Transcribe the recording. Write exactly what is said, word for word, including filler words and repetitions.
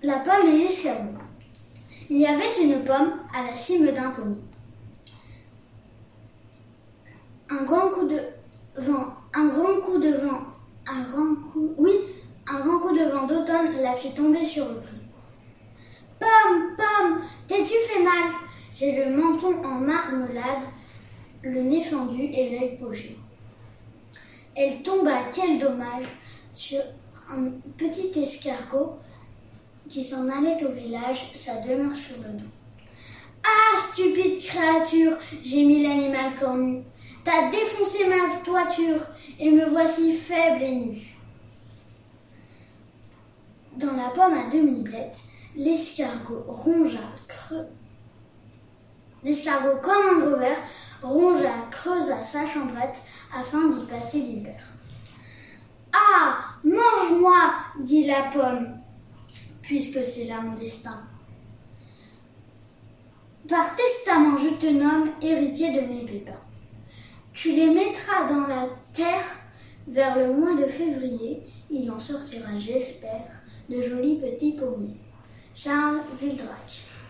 La pomme et l'escargot. Il y avait une pomme à la cime d'un pommier. Un grand coup de vent, un grand coup de vent, un grand coup, oui, un grand coup de vent d'automne la fit tomber sur le prix. Pomme, pomme, t'es-tu fait mal? J'ai le menton en marmelade, le nez fendu et l'œil poché. Elle tomba, quel dommage, sur un petit escargot qui s'en allait au village, sa demeure sur le dos. Ah, stupide créature, gémit l'animal cornu. T'as défoncé ma toiture et me voici faible et nue. Dans la pomme à demi-blette, l'escargot rongea creux. L'escargot, comme un gros ver, rongea, creusa sa chambrette afin d'y passer l'hiver. Ah, mange-moi, dit la pomme, puisque c'est là mon destin. Par testament, je te nomme héritier de mes pépins. Tu les mettras dans la terre vers le mois de février. Il en sortira, j'espère, de jolis petits pommiers. Charles Vildrac.